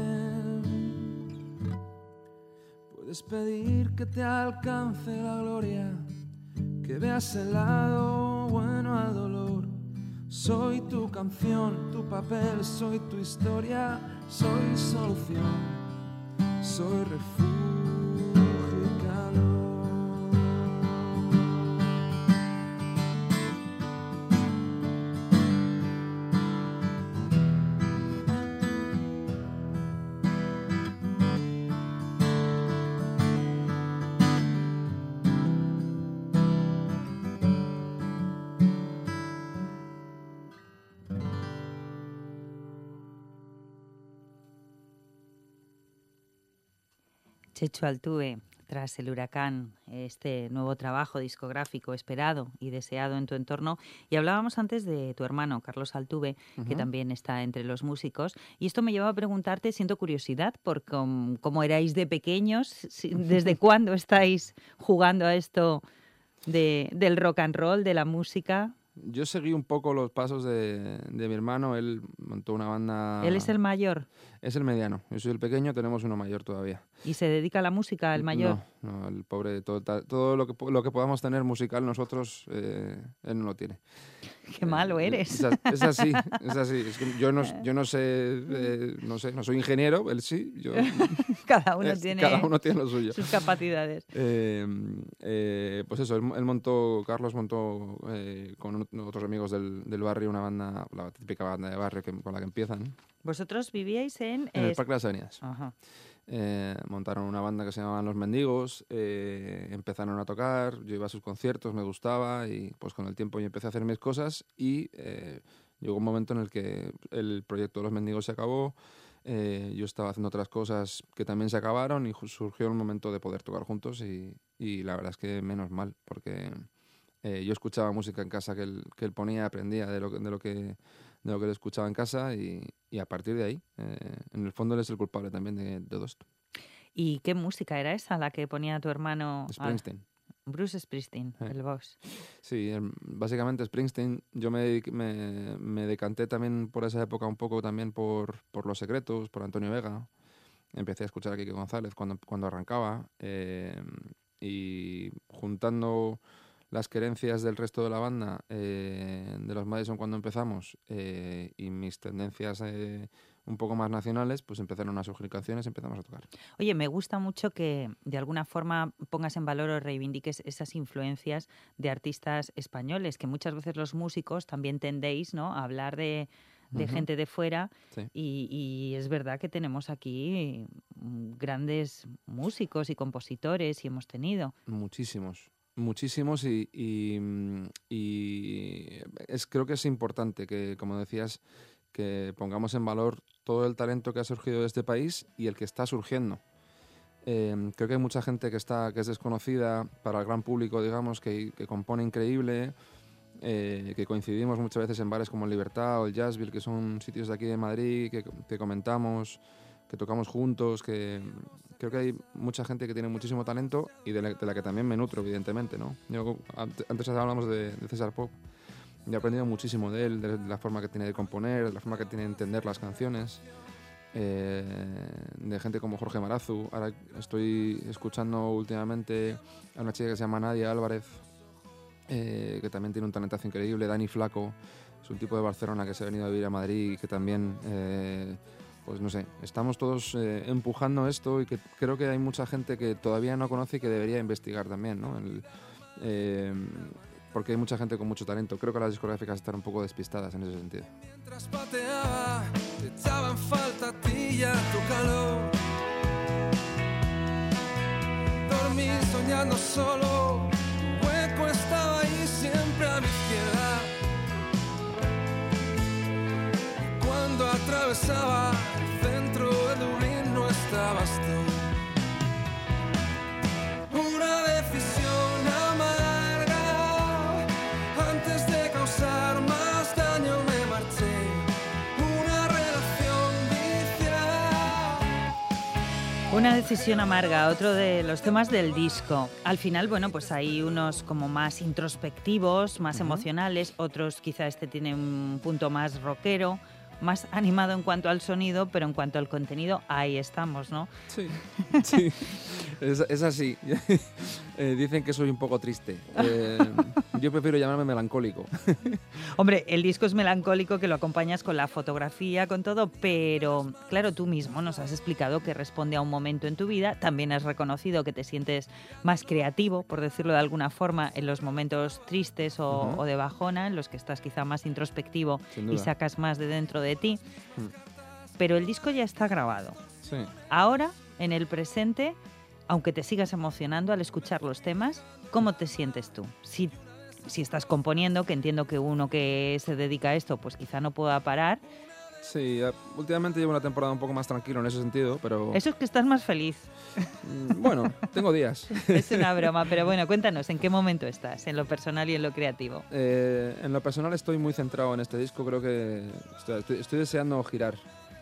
pie. Puedes pedir que te alcance la gloria, que veas el lado bueno al dolor, Soy tu canción, tu papel, soy tu historia, soy solución, soy refugio y calor. Chechu Altuve, tras el huracán, este nuevo trabajo discográfico esperado y deseado en tu entorno. Y hablábamos antes de tu hermano, Carlos Altuve, uh-huh. que también está entre los músicos. Y esto me lleva a preguntarte, siento curiosidad, por cómo, cómo erais de pequeños, ¿desde cuándo estáis jugando a esto de, del rock and roll, de la música? Yo seguí un poco los pasos de, de mi hermano. Él montó una banda... ¿Él es el mayor? Es el mediano. Yo soy el pequeño, tenemos uno mayor todavía. ¿Y se dedica a la música, el mayor? No, no, el pobre, todo, todo lo, que, lo que podamos tener musical nosotros, eh, él no lo tiene. Qué malo eres. Es, es así, es así. Es que yo, no, yo no sé, eh, no sé, no soy ingeniero, él sí. Yo, cada, uno es, tiene cada uno tiene lo suyo. Sus capacidades. Eh, eh, pues eso, él, él montó, Carlos montó eh, con otros amigos del, del barrio una banda, la típica banda de barrio que, con la que empiezan. ¿Vosotros vivíais en...? En el Parque de las Avenidas. Ajá. Eh, montaron una banda que se llamaban Los Mendigos, eh, empezaron a tocar, yo iba a sus conciertos, me gustaba y pues con el tiempo yo empecé a hacer mis cosas y eh, llegó un momento en el que el proyecto de Los Mendigos se acabó, eh, yo estaba haciendo otras cosas que también se acabaron y surgió el momento de poder tocar juntos y, y la verdad es que menos mal, porque eh, yo escuchaba música en casa que él, que él ponía, aprendía de lo, de lo que... de lo que él escuchaba en casa y, y a partir de ahí, eh, en el fondo él es el culpable también de, de todo esto. ¿Y qué música era esa la que ponía tu hermano? Springsteen. Ah, Bruce Springsteen, eh. el boss. Sí, básicamente Springsteen. Yo me, me, me decanté también por esa época un poco también por, por Los Secretos, por Antonio Vega. Empecé a escuchar a Quique González cuando, cuando arrancaba eh, y juntando las querencias del resto de la banda, eh, de los Madison cuando empezamos, eh, y mis tendencias eh, un poco más nacionales, pues empezaron a surgir canciones y empezamos a tocar. Oye, me gusta mucho que de alguna forma pongas en valor o reivindiques esas influencias de artistas españoles, que muchas veces los músicos también tendéis, ¿no?, a hablar de, de uh-huh. gente de fuera, sí. y, y es verdad que tenemos aquí grandes músicos y compositores y hemos tenido. Muchísimos. Muchísimos y, y, y es, creo que es importante que, como decías, que pongamos en valor todo el talento que ha surgido de este país y el que está surgiendo. Eh, creo que hay mucha gente que está que es desconocida para el gran público, digamos, que, que compone increíble, eh, que coincidimos muchas veces en bares como el Libertad o el Jazzville, que son sitios de aquí de Madrid, que, que comentamos, que tocamos juntos, que creo que hay mucha gente que tiene muchísimo talento y de la, de la que también me nutro, evidentemente, ¿no? Yo, antes hablamos de, de César Pop, y he aprendido muchísimo de él, de la forma que tiene de componer, de la forma que tiene de entender las canciones, eh, de gente como Jorge Marazu. Ahora estoy escuchando últimamente a una chica que se llama Nadia Álvarez, eh, que también tiene un talentazo increíble, Dani Flaco, es un tipo de Barcelona que se ha venido a vivir a Madrid y que también... Eh, pues no sé, estamos todos eh, empujando esto y que creo que hay mucha gente que todavía no conoce y que debería investigar también, ¿no? El, eh, porque hay mucha gente con mucho talento. Creo que las discográficas están un poco despistadas en ese sentido. Mientras pateaba, te echaba en falta a ti y a tu calor. Dormí soñando solo, tu hueco estaba ahí siempre a mi izquierda. Y cuando atravesaba el centro de Dublín no estabas tú. Una decisión amarga, antes de causar más daño me marché. Una relación viciada. Una decisión amarga, otro de los temas del disco. Al final, bueno, pues hay unos como más introspectivos, más uh-huh. emocionales, otros quizá este tiene un punto más rockero, más animado en cuanto al sonido, pero en cuanto al contenido, ahí estamos, ¿no? Sí, sí, es, es así. Eh, dicen que soy un poco triste. Eh, yo prefiero llamarme melancólico. Hombre, el disco es melancólico, que lo acompañas con la fotografía, con todo, pero claro, tú mismo nos has explicado que responde a un momento en tu vida. También has reconocido que te sientes más creativo, por decirlo de alguna forma, en los momentos tristes o, uh-huh. o de bajona, en los que estás quizá más introspectivo y sacas más de dentro de ti. Uh-huh. Pero el disco ya está grabado. Sí. Ahora, en el presente, aunque te sigas emocionando al escuchar los temas, ¿cómo te sientes tú? Si, si estás componiendo, que entiendo que uno que se dedica a esto, pues quizá no pueda parar. Sí, últimamente llevo una temporada un poco más tranquilo en ese sentido, pero... Eso es que estás más feliz. Bueno, tengo días. Es una broma, pero bueno, cuéntanos, ¿en qué momento estás? En lo personal y en lo creativo. Eh, en lo personal estoy muy centrado en este disco, creo que estoy, estoy, estoy deseando girar,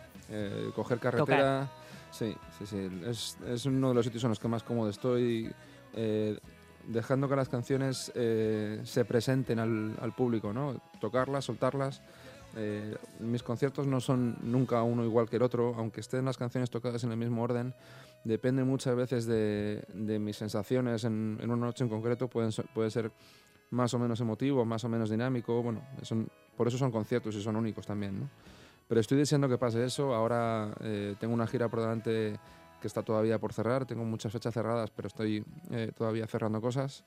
eh, coger carretera... Tocar. Sí, sí, sí. Es, es uno de los sitios en los que más cómodo estoy, eh, dejando que las canciones eh, se presenten al, al público, ¿no? Tocarlas, soltarlas. Eh, mis conciertos no son nunca uno igual que el otro, aunque estén las canciones tocadas en el mismo orden. Depende muchas veces de, de mis sensaciones en, en una noche en concreto. Pueden, puede ser más o menos emotivo, más o menos dinámico. Bueno, son, por eso son conciertos y son únicos también, ¿no? Pero estoy deseando que pase eso. Ahora eh, tengo una gira por delante que está todavía por cerrar. Tengo muchas fechas cerradas, pero estoy eh, todavía cerrando cosas.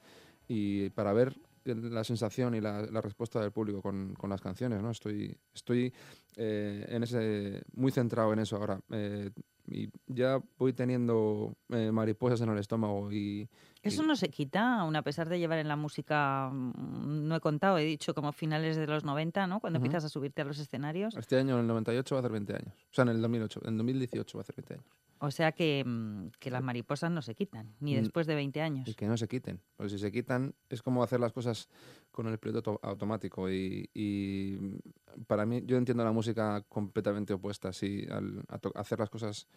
Y para ver la sensación y la, la respuesta del público con, con las canciones, ¿no? Estoy, estoy eh, en ese, muy centrado en eso ahora. Eh, y ya voy teniendo eh, mariposas en el estómago y... Eso no se quita, aún a pesar de llevar en la música, no he contado, he dicho como finales de los noventa, ¿no? Cuando uh-huh. empiezas a subirte a los escenarios. Este año, en el noventa y ocho, va a hacer veinte años. O sea, en el dos mil ocho, en dos mil dieciocho va a hacer veinte años. O sea que, que las mariposas no se quitan, ni después de veinte años. Y que no se quiten. Porque si se quitan, es como hacer las cosas con el piloto automático. Y, y para mí, yo entiendo la música completamente opuesta, así, al, a, to- a hacer las cosas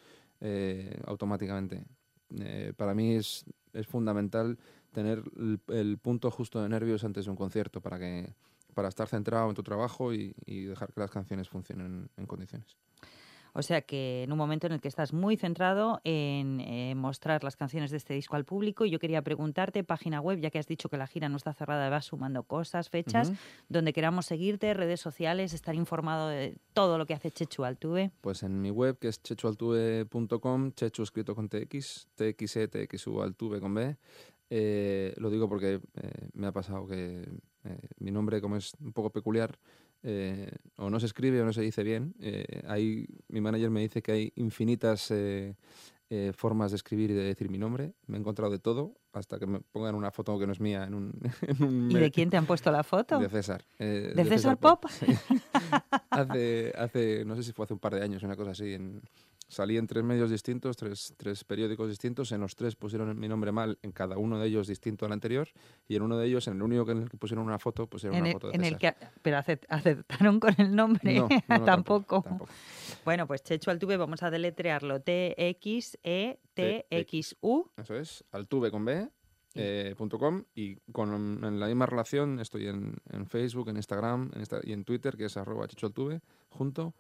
eh, automáticamente. Eh, para mí es, es fundamental tener el, el punto justo de nervios antes de un concierto para, que, para estar centrado en tu trabajo y, y dejar que las canciones funcionen en condiciones. O sea que en un momento en el que estás muy centrado en eh, mostrar las canciones de este disco al público, y yo quería preguntarte, página web, ya que has dicho que la gira no está cerrada, vas sumando cosas, fechas, uh-huh. donde queramos seguirte, redes sociales, estar informado de todo lo que hace Chechu Altuve. Pues en mi web, que es chechu altuve punto com, Chechu escrito con T X, T X E, T X U, Altuve con B. Eh, lo digo porque eh, me ha pasado que eh, mi nombre, como es un poco peculiar, Eh, o no se escribe o no se dice bien. Eh, hay, mi manager me dice que hay infinitas eh, eh, formas de escribir y de decir mi nombre. Me he encontrado de todo, hasta que me pongan una foto que no es mía en un... En un ¿Y de quién te han puesto la foto? De César. Eh, ¿De, de César, César Pop? Pop. Sí. hace, hace, no sé si fue hace un par de años, una cosa así. En, salí en tres medios distintos, tres, tres periódicos distintos. En los tres pusieron mi nombre mal, en cada uno de ellos distinto al anterior. Y en uno de ellos, en el único en el que pusieron una foto, pusieron en una el, foto de en César. El que, pero aceptaron con el nombre. No, no, no, tampoco. tampoco, tampoco. Bueno, pues Chechu Altuve, vamos a deletrearlo. T X E T X U. Eso es, Altuve con B. Eh, .com, y con en la misma relación estoy en, en Facebook, en Instagram en Insta, y en Twitter, que es arroba chechualtuve junto,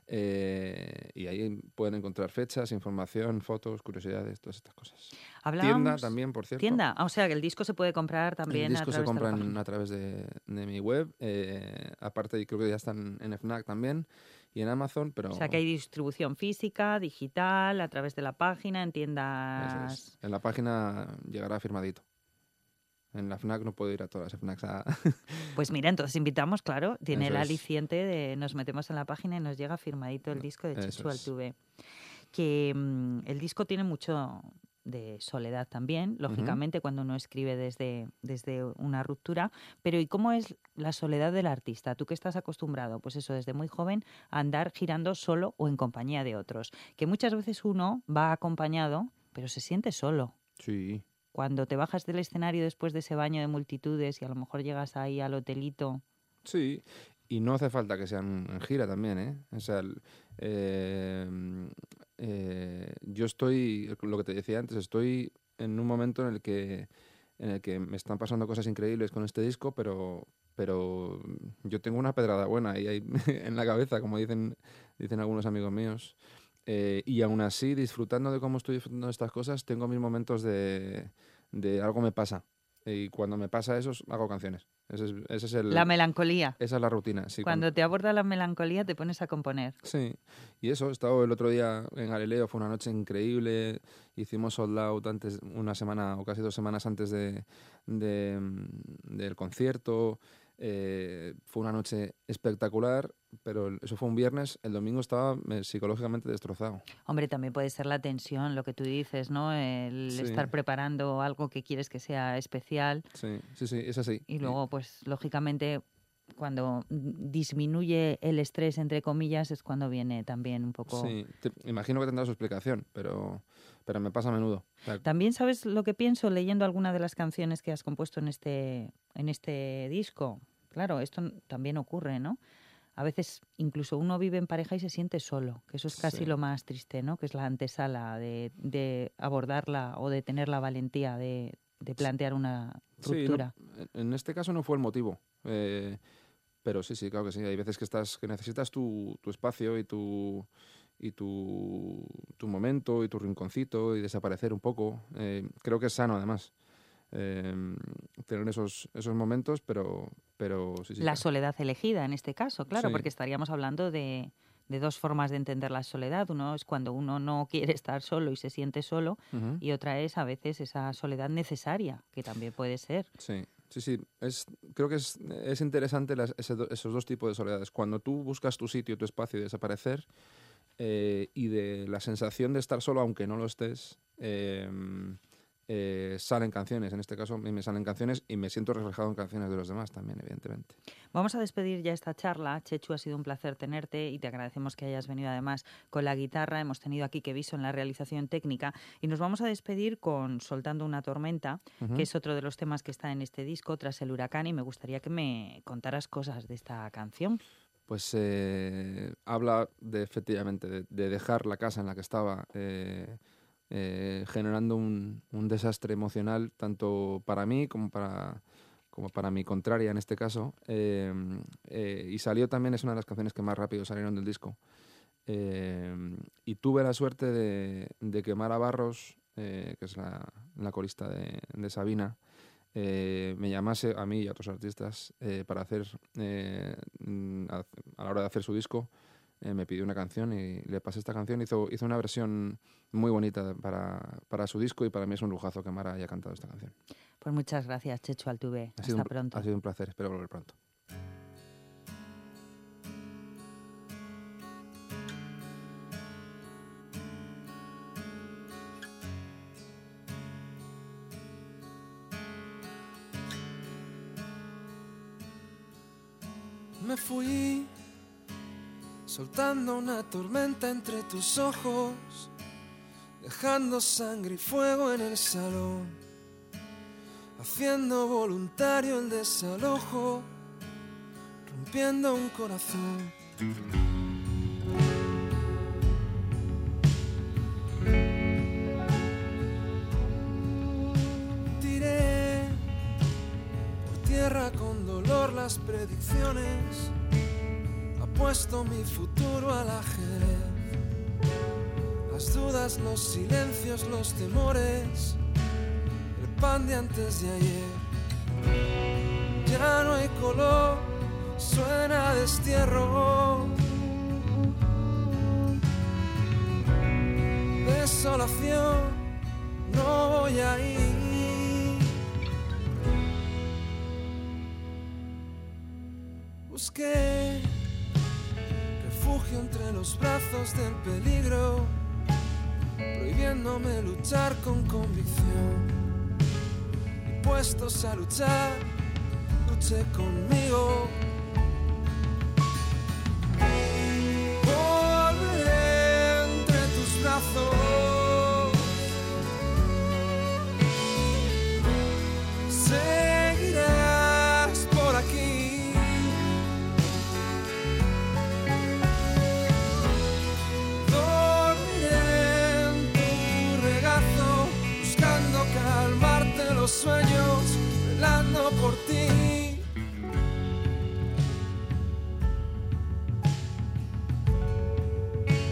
eh, y ahí pueden encontrar fechas, información, fotos, curiosidades, todas estas cosas. Hablábamos... Tienda también, por cierto. Tienda, o sea que el disco se puede comprar también. El disco a través se compra de en, a través de, de mi web, eh, aparte creo que ya están en FNAC también y en Amazon, pero... O sea que hay distribución física, digital, a través de la página, en tiendas... Eso es. En la página llegará firmadito. En la FNAC no puedo ir a todas las FNACs a... Pues mira, entonces invitamos, claro, tiene Eso el es. aliciente de nos metemos en la página y nos llega firmadito el disco de Chechu Altuve. Que mmm, el disco tiene mucho de soledad también, lógicamente, uh-huh. cuando uno escribe desde, desde una ruptura, pero ¿y cómo es la soledad del artista? Tú que estás acostumbrado, pues eso, desde muy joven, a andar girando solo o en compañía de otros, que muchas veces uno va acompañado, pero se siente solo. Sí. Cuando te bajas del escenario después de ese baño de multitudes y a lo mejor llegas ahí al hotelito. Sí, y no hace falta que sean en gira también, ¿eh? O sea, eh, eh, yo estoy, lo que te decía antes, estoy en un momento en el que en el que me están pasando cosas increíbles con este disco, pero pero yo tengo una pedrada buena ahí, ahí en la cabeza, como dicen dicen algunos amigos míos. Eh, y aún así, disfrutando de cómo estoy disfrutando de estas cosas, tengo mis momentos de, de algo me pasa. Y cuando me pasa eso, hago canciones. Ese es, ese es el, la melancolía. Esa es la rutina. Sí, cuando, cuando te aborda la melancolía te pones a componer. Sí, y eso, he estado el otro día en Galileo, fue una noche increíble, hicimos sold out antes, una semana o casi dos semanas antes de, de, del concierto, eh, fue una noche espectacular, pero eso fue un viernes, el domingo estaba eh, psicológicamente destrozado. Hombre, también puede ser la tensión, lo que tú dices, ¿no? El sí. estar preparando algo que quieres que sea especial. Sí, sí, sí, es así. Y luego, pues, lógicamente, cuando disminuye el estrés, entre comillas, es cuando viene también un poco... Sí, te, imagino que tendrá su explicación, pero, pero me pasa a menudo. También, ¿sabes lo que pienso leyendo alguna de las canciones que has compuesto en este, en este disco? Claro, esto también ocurre, ¿no? A veces incluso uno vive en pareja y se siente solo, que eso es casi sí. lo más triste, ¿no? Que es la antesala de, de abordarla o de tener la valentía de, de plantear una ruptura. Sí, no, en este caso no fue el motivo, eh, pero sí, sí, claro que sí. Hay veces que estás que necesitas tu, tu espacio y tu y tu, tu momento y tu rinconcito y desaparecer un poco. Eh, creo que es sano, además. Eh, tener esos esos momentos, pero pero sí, sí, la claro. soledad elegida en este caso, claro, sí. porque estaríamos hablando de, de dos formas de entender la soledad. Uno es cuando uno no quiere estar solo y se siente solo, uh-huh. y otra es a veces esa soledad necesaria, que también puede ser. Sí, sí, sí. Es, creo que es, es interesante las, ese, esos dos tipos de soledades. Cuando tú buscas tu sitio, tu espacio y desaparecer, eh, y de la sensación de estar solo aunque no lo estés, eh, Eh, salen canciones, en este caso me salen canciones y me siento reflejado en canciones de los demás también, evidentemente. Vamos a despedir ya esta charla. Chechu, ha sido un placer tenerte y te agradecemos que hayas venido además con la guitarra. Hemos tenido aquí que Viso en la realización técnica y nos vamos a despedir con Soltando una tormenta, uh-huh. que es otro de los temas que está en este disco, Tras el huracán, y me gustaría que me contaras cosas de esta canción. Pues eh, habla de, efectivamente, de, de dejar la casa en la que estaba, eh, Eh, generando un, un desastre emocional tanto para mí como para, como para mi contraria en este caso. Eh, eh, y salió también, es una de las canciones que más rápido salieron del disco. Eh, y tuve la suerte de, de que Mara Barros, eh, que es la, la corista de, de Sabina, eh, me llamase a mí y a otros artistas eh, para hacer, eh, a, a la hora de hacer su disco. Eh, me pidió una canción y le pasé esta canción. Hizo, hizo una versión muy bonita para, para su disco y para mí es un lujazo que Mara haya cantado esta canción. Pues muchas gracias, Chechu Altuve. Ha Hasta un, pronto. Ha sido un placer. Espero volver pronto. Me fui soltando una tormenta entre tus ojos, dejando sangre y fuego en el salón, haciendo voluntario el desalojo, rompiendo un corazón. Tiré por tierra con dolor las predicciones, puesto mi futuro al ajedrez, las dudas, los silencios, los temores, el pan de antes de ayer. Ya no hay color, suena a destierro, desolación, no voy a ir. Busqué refugio entre los brazos del peligro, prohibiéndome luchar con convicción. Y puestos a luchar, luché conmigo. Volveré entre tus brazos, seguirás por aquí. Los sueños, velando por ti.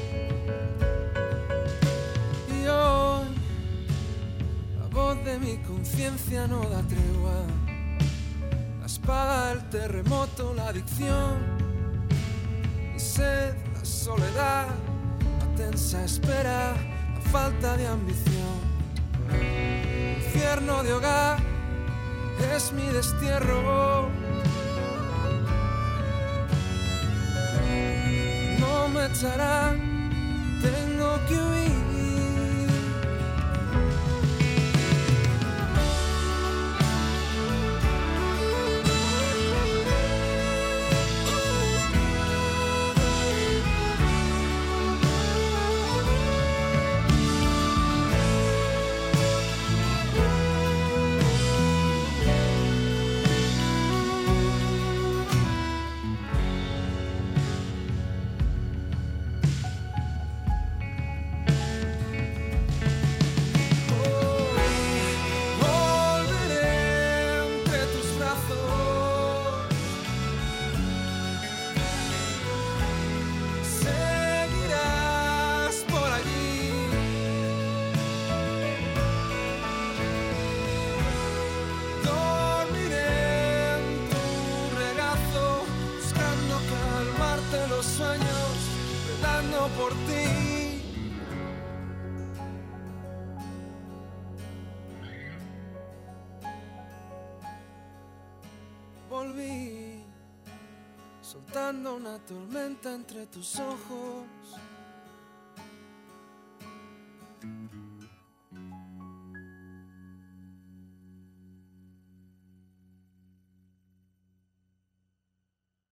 Y hoy, la voz de mi corazón conciencia no da tregua. La espada, el terremoto, la adicción, mi sed, la soledad, la tensa espera, la falta de ambición. Infierno de hogar es mi destierro. No me echarán, tengo que huir. Por ti. Volví, soltando una tormenta entre tus ojos.